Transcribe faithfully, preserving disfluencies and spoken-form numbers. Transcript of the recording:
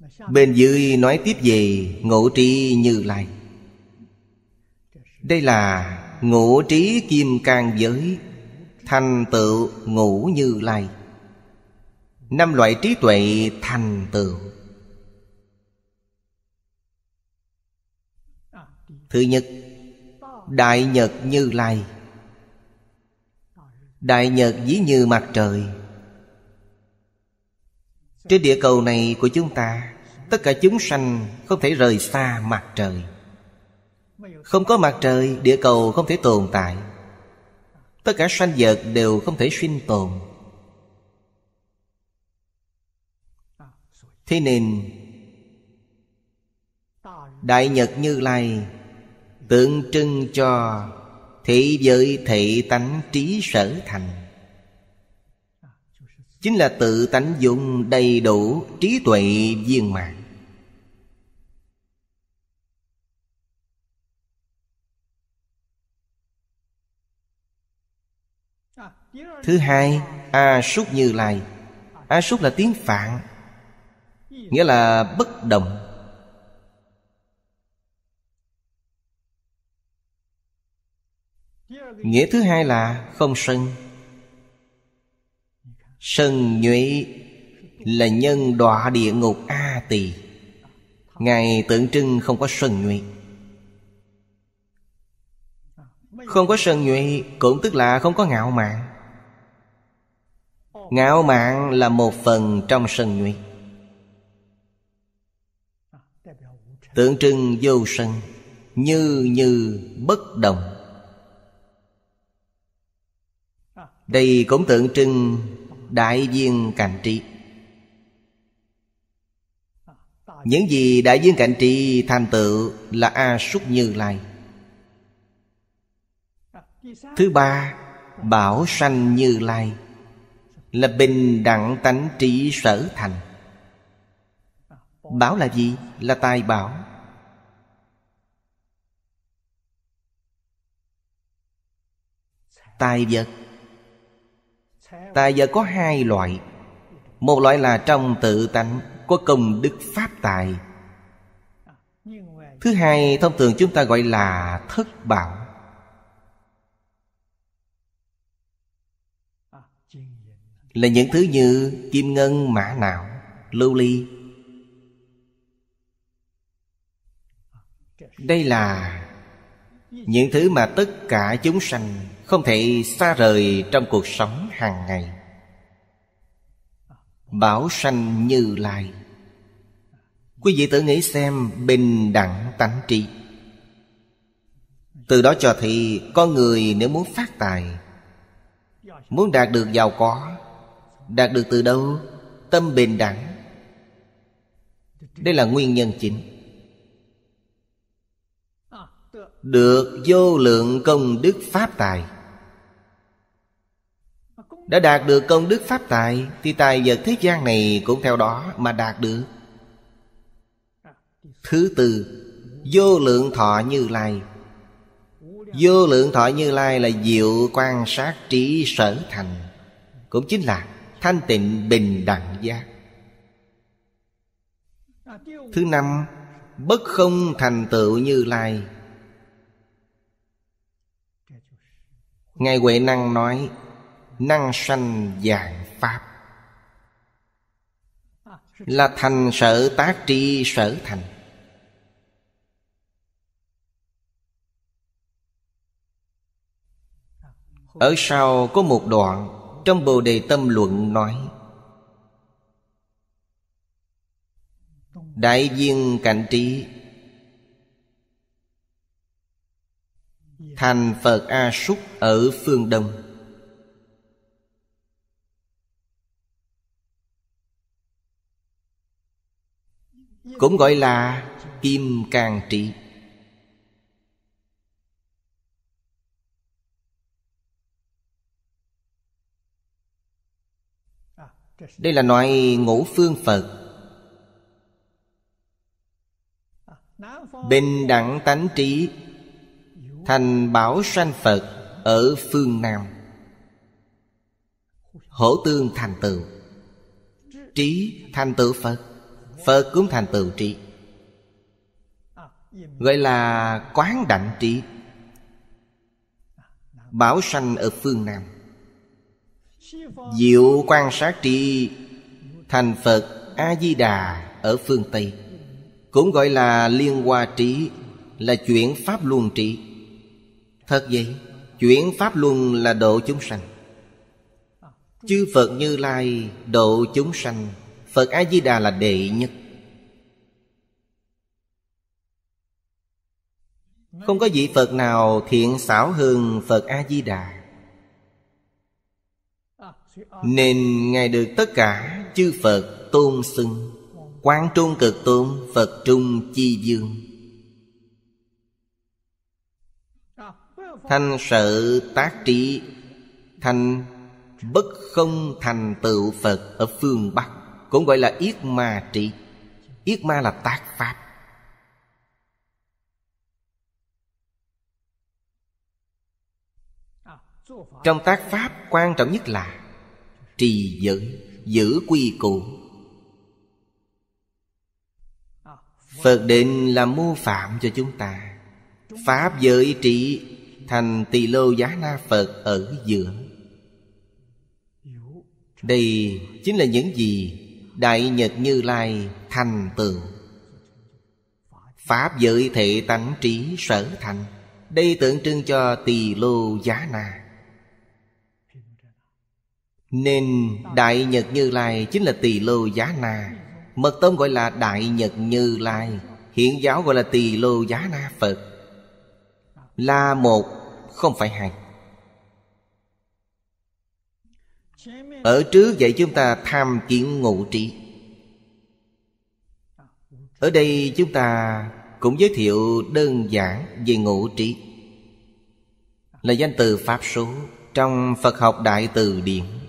Bên dưới nói tiếp về ngộ trí Như Lai. Đây là ngộ trí kim cang giới, thành tựu ngũ Như Lai. Năm loại trí tuệ thành tựu. Thứ nhất, Đại Nhật Như Lai. Đại Nhật ví như mặt trời. Trên địa cầu này của chúng ta, tất cả chúng sanh không thể rời xa mặt trời. Không có mặt trời, địa cầu không thể tồn tại. Tất cả sanh vật đều không thể sinh tồn. Thế nên Đại Nhật Như Lai tượng trưng cho thị giới thị tánh trí sở thành, chính là tự tánh dụng đầy đủ trí tuệ viên mãn. Thứ hai, A Súc Như Lai. A Súc là tiếng Phạn, nghĩa là bất động. Nghĩa thứ hai là không sân. Sân nhuệ là nhân đọa địa ngục A Tỳ. Ngài tượng trưng không có sân nhuệ. Không có sân nhuệ cũng tức là không có ngạo mạn. Ngạo mạn là một phần trong sân nhuệ, tượng trưng vô sân, như như bất động. Đây cũng tượng trưng đại viên cảnh trí. Những gì đại viên cảnh trí thành tựu là A Súc Như Lai. Thứ ba, Bảo Sanh Như Lai, là bình đẳng tánh trí sở thành. Bảo là gì? Là tài bảo. Tài vật. Tài vật có hai loại. Một loại là trong tự tánh, có công đức pháp tài. Thứ hai thông thường chúng ta gọi là thất bảo. Là những thứ như kim ngân, mã não, lưu ly. Đây là những thứ mà tất cả chúng sanh không thể xa rời trong cuộc sống hàng ngày. Bảo sanh Như Lai. Quý vị tự nghĩ xem, bình đẳng tánh trí. Từ đó cho thấy con người nếu muốn phát tài, muốn đạt được giàu có, đạt được từ đâu? Tâm bình đẳng. Đây là nguyên nhân chính. Được vô lượng công đức pháp tài. Đã đạt được công đức pháp tài thì tài vật thế gian này cũng theo đó mà đạt được. Thứ tư, vô lượng thọ Như Lai. Vô lượng thọ Như Lai là diệu quan sát trí sở thành, cũng chính là thanh tịnh bình đẳng giác. Thứ năm, bất không thành tựu Như Lai. Ngài Huệ Năng nói năng sanh vạn pháp, là thành sở tác tri sở thành. Ở sau có một đoạn trong Bồ Đề Tâm Luận nói: đại viên cảnh trí thành Phật A Súc ở phương Đông. Cũng gọi là kim cang trí. Đây là nói ngũ phương Phật. Bình đẳng tánh trí thành bảo sanh Phật ở phương Nam. Hổ tương thành tựu, trí thành tựu Phật. Phật cũng thành tựu trí, gọi là quán đảnh trí. Bảo sanh ở phương Nam, diệu quan sát trí thành Phật A-di-đà ở phương Tây, cũng gọi là liên hoa trí, là chuyển pháp luân trí. Thật vậy, chuyển pháp luân là độ chúng sanh. Chư Phật Như Lai độ chúng sanh, Phật A-di-đà là đệ nhất. Không có vị Phật nào thiện xảo hơn Phật A-di-đà, nên Ngài được tất cả chư Phật tôn xưng. Quang Trung Cực Tôn, Phật Trung Chi Dương. Thành Sợ Tác Trí, thành bất không thành tựu Phật ở phương Bắc, cũng gọi là Yết Ma Trí. Yết Ma là tác pháp. Trong tác pháp quan trọng nhất là trì giới, giữ quy củ. Phật định là mô phạm cho chúng ta. Pháp giới trị thành Tỳ Lô Giá Na Phật ở giữa. Đây chính là những gì Đại Nhật Như Lai thành tựu. Pháp giới thể tánh trí sở thành, đây tượng trưng cho Tỳ Lô Giá Na. Nên Đại Nhật Như Lai chính là Tỳ Lô Giá Na. Mật tông gọi là Đại Nhật Như Lai, hiện giáo gọi là Tỳ Lô Giá Na Phật. Là một, không phải hai. Ở trước dạy chúng ta tham kiến ngũ trí. Ở đây chúng ta cũng giới thiệu đơn giản về ngũ trí, là danh từ Pháp số trong Phật học Đại Từ Điển.